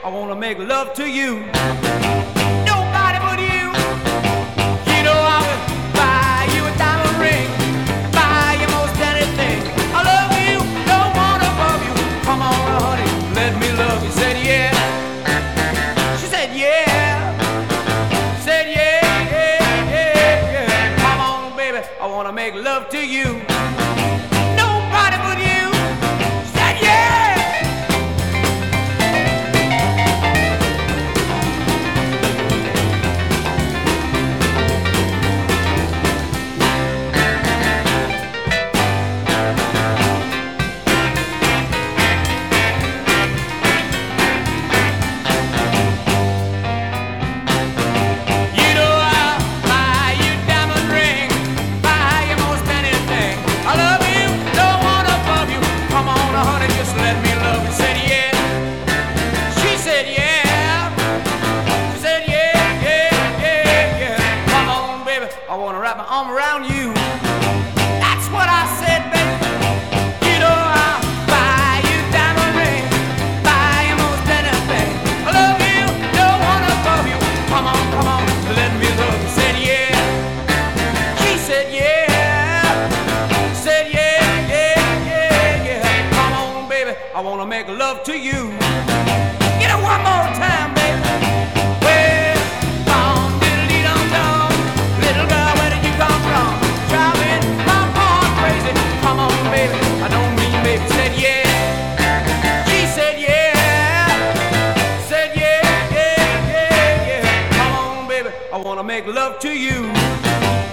I wanna make love to you. Nobody but you. You know I will buy you a diamond ring, buy you most anything. I love you, don't want above you. Come on, honey, let me love you. Said yeah. She said yeah. Said yeah, yeah, yeah, yeah. Come on, baby, I wanna make love to you. Nobody but you. Said yeah. I wanna wrap my arm around you. That's what I said, baby. You know I'll buy you a diamond ring, buy you most anything. I love you, don't wanna above you. Come on, let me love you. Said yeah. She said yeah. Said yeah, yeah, yeah, yeah. Come on, baby, I wanna make love to you. Get it one more time, baby. I wanna make love to you.